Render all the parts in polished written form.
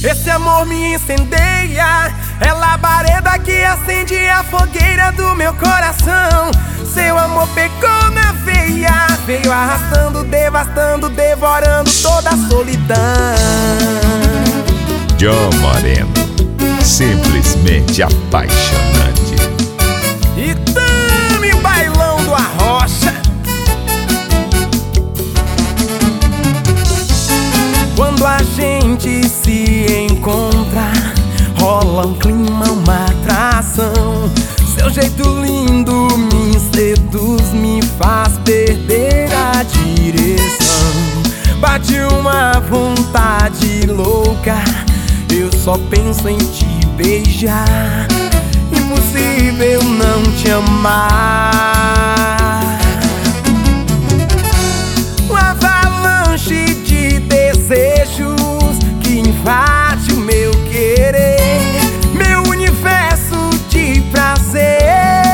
Esse amor me incendeia, é labareda que acende a fogueira do meu coração. Seu amor pegou na veia, veio arrastando, devastando, devorando toda a solidão. John Moreno, simplesmente apaixonante. E tame bailão do Arrocha. Quando a gente se encontra, rola um clima, uma atração. Seu jeito lindo me seduz, me faz perder a direção. Bate uma vontade louca, eu só penso em te beijar. Impossível não te amar. Uma avalanche de desejos que invade o meu querer, meu universo de prazer.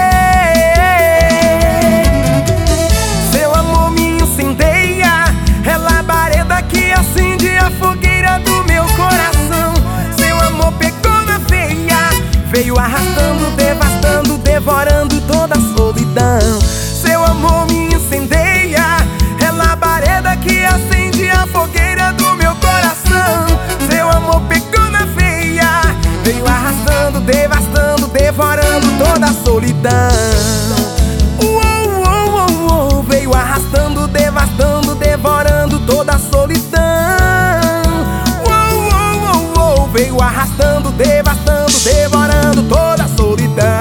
Seu amor me incendeia, é labareda que acende a fogueira do meu coração. Seu amor pegou na veia, veio arrastando, devastando, devorando toda a solidão. Seu amor me incendeia, é labareda que acende a fogueira do meu coração. Seu amor pegou na veia, veio arrastando, devastando, devorando toda a solidão. Veio arrastando, devastando, devorando toda a solidão. Veio arrastando, devastando, devorando toda a solidão.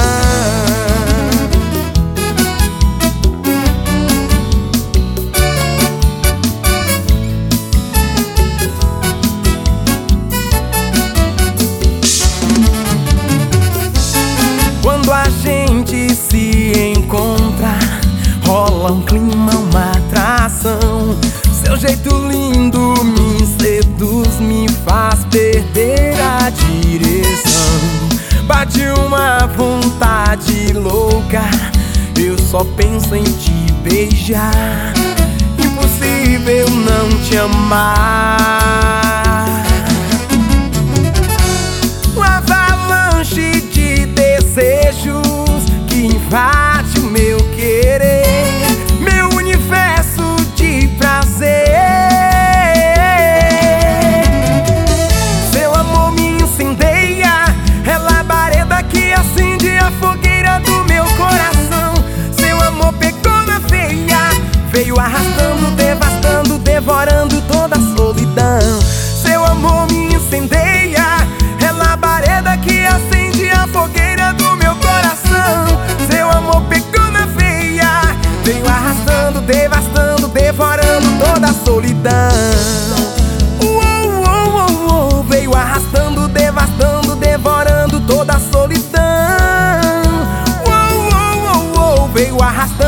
Quando a gente se encontra, rola um clima, uma atração. Seu jeito lindo me seduz, me faz perder a direção. Bate uma vontade louca, eu só penso em te beijar. Impossível não te amar. Uma avalanche de desejos que invade o meu querer, meu universo de prazer. Seu amor me incendeia, é labareda que acende a fogueira do meu coração. Seu amor pegou na veia, veio arrastando, devastando, devorando toda a solidão. Seu amor me incendeia, é labareda que acende a fogueira do meu coração. Seu amor pegou na veia, veio arrastando, devastando, devorando toda a solidão. Veio arrastando, devastando, devorando toda a solidão. Veio arrastando